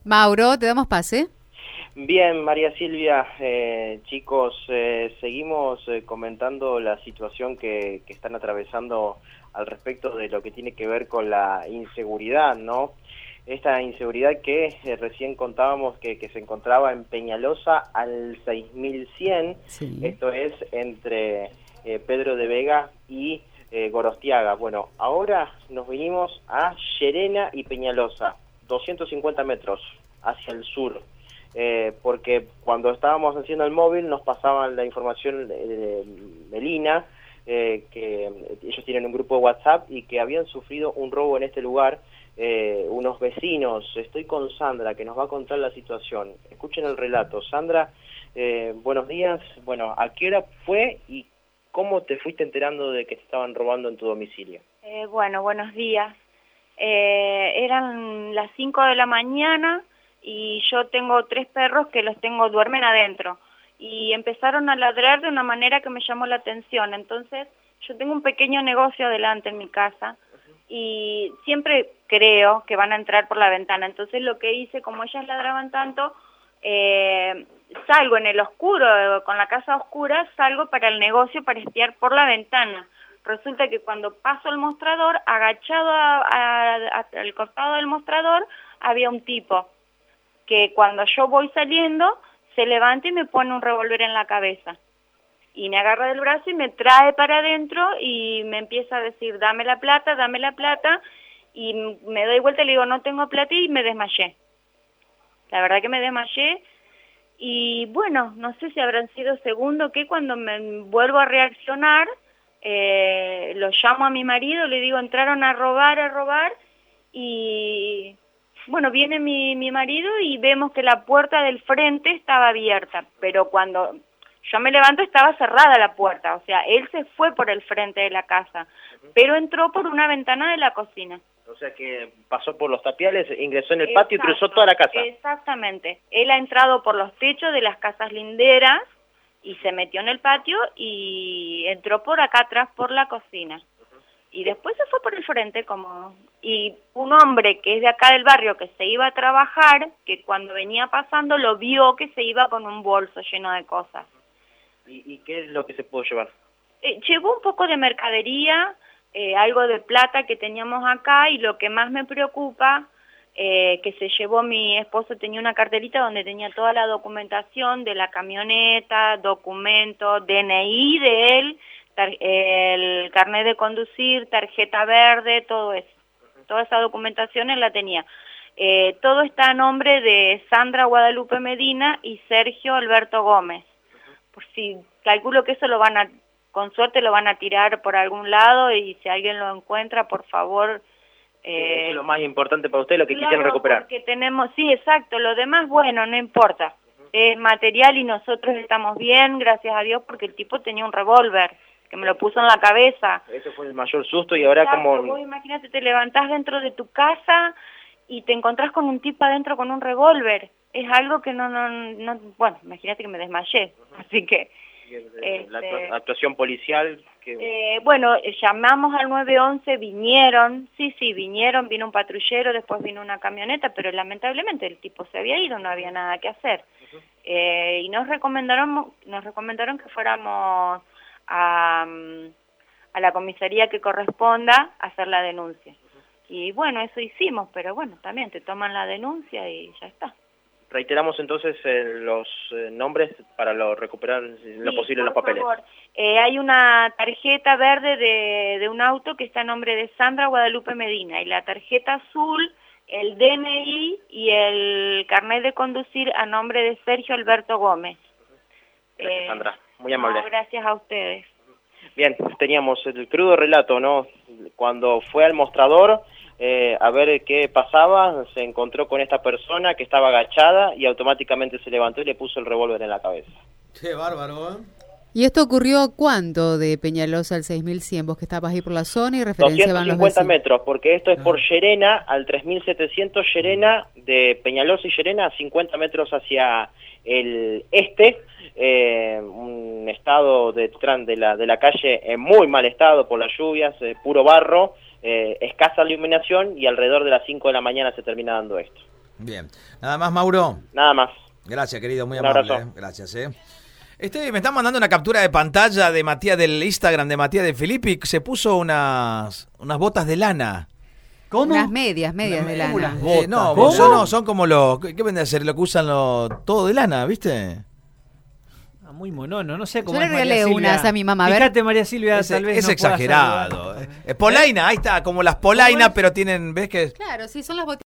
Mauro, te damos pase. Bien, María Silvia, chicos, seguimos comentando la situación que están atravesando al respecto de lo que tiene que ver con la inseguridad, ¿no? Esta inseguridad que recién contábamos que se encontraba en Peñalosa al 6100, Sí. esto es entre Pedro de Vega y Gorostiaga. Bueno, ahora nos vinimos a Llerena y Peñalosa, 250 metros hacia el sur. Porque cuando estábamos haciendo el móvil nos pasaban la información de Melina, que ellos tienen un grupo de WhatsApp y que habían sufrido un robo en este lugar, unos vecinos. Estoy con Sandra, que nos va a contar la situación. Escuchen el relato. Sandra, buenos días. Bueno, ¿a qué hora fue y cómo te fuiste enterando de que te estaban robando en tu domicilio? Bueno, buenos días. Eran las 5 de la mañana y yo tengo 3 perros que duermen adentro y empezaron a ladrar de una manera que me llamó la atención. Entonces yo tengo un pequeño negocio adelante en mi casa y siempre creo que van a entrar por la ventana. Entonces lo que hice, como ellas ladraban tanto, salgo en el oscuro, con la casa oscura, salgo para el negocio para espiar por la ventana. Resulta que cuando paso el mostrador, agachado al costado del mostrador, había un tipo que cuando yo voy saliendo, se levanta y me pone un revólver en la cabeza. Y me agarra del brazo y me trae para adentro y me empieza a decir, dame la plata, y me doy vuelta y le digo, no tengo plata, y me desmayé. La verdad que me desmayé, y bueno, no sé si habrán sido segundos que cuando me vuelvo a reaccionar, lo llamo a mi marido, le digo, entraron a robar, y bueno, viene mi marido y vemos que la puerta del frente estaba abierta, pero cuando yo me levanto estaba cerrada la puerta, o sea, él se fue por el frente de la casa, pero entró por una ventana de la cocina. O sea que pasó por los tapiales, ingresó en el patio y cruzó toda la casa. Exactamente. Él ha entrado por los techos de las casas linderas y se metió en el patio y entró por acá atrás por la cocina. Y después se fue por el frente y un hombre que es de acá del barrio que se iba a trabajar, que cuando venía pasando lo vio que se iba con un bolso lleno de cosas. ¿Y qué es lo que se pudo llevar? Llevó un poco de mercadería, algo de plata que teníamos acá, y lo que más me preocupa, que se llevó mi esposo, tenía una carterita donde tenía toda la documentación de la camioneta, documentos, DNI de él, el carnet de conducir, tarjeta verde, todo eso. Toda esa documentación él la tenía. Todo está a nombre de Sandra Guadalupe Medina y Sergio Alberto Gómez. Por si calculo que eso con suerte lo van a tirar por algún lado, y si alguien lo encuentra, por favor. Eso es lo más importante para usted, lo que quisieran recuperar. Porque sí, exacto, lo demás, bueno, no importa. Es material y nosotros estamos bien, gracias a Dios, porque el tipo tenía un revólver que me lo puso en la cabeza. Ese fue el mayor susto. Y ahora como... Vos imagínate, te levantás dentro de tu casa y te encontrás con un tipo adentro con un revólver. Es algo que no, bueno, imagínate que me desmayé, así que... La actuación policial que... bueno, llamamos al 911, vinieron, vino un patrullero, después vino una camioneta, pero lamentablemente el tipo se había ido, no había nada que hacer. Y nos recomendaron que fuéramos a la comisaría que corresponda a hacer la denuncia. Y bueno, eso hicimos, pero bueno, también te toman la denuncia y ya está. Reiteramos entonces los nombres para recuperar lo posible los papeles. Por favor. Hay una tarjeta verde de un auto que está a nombre de Sandra Guadalupe Medina, y la tarjeta azul, el DNI y el carnet de conducir a nombre de Sergio Alberto Gómez. Gracias, Sandra, muy amable. No, gracias a ustedes. Bien, teníamos el crudo relato, ¿no? Cuando fue al mostrador a ver qué pasaba, se encontró con esta persona que estaba agachada y automáticamente se levantó y le puso el revólver en la cabeza. Qué bárbaro, ¿eh? ¿Y esto ocurrió cuándo de Peñalosa al 6100? Vos que estabas ahí por la zona y referenciaban los 250 vecinos. metros, porque esto es por Llerena al 3700, Llerena, de Peñalosa y Llerena, 50 metros hacia el este, un estado de la calle en muy mal estado por las lluvias, puro barro, escasa iluminación, y alrededor de las 5 de la mañana se termina dando esto. Bien. Nada más, Mauro. Nada más. Gracias, querido, muy Un amable. abrazo. Gracias, me están mandando una captura de pantalla de Matías, del Instagram de Matías de Filippi. Se puso unas botas de lana. ¿Cómo? Unas medias de lana. Unas botas. No, ¿Cómo? son como los... ¿Qué vende a ser? Lo que usan todo de lana, ¿viste? Muy monono, no sé cómo Yo le es María regalé Silvia. unas a mi mamá, a ver. Fíjate, María Silvia, Es tal vez no pueda exagerado. saludar. Polaina, ahí está, como las polainas, pero tienen, ¿ves que? Claro, sí, son las botitas.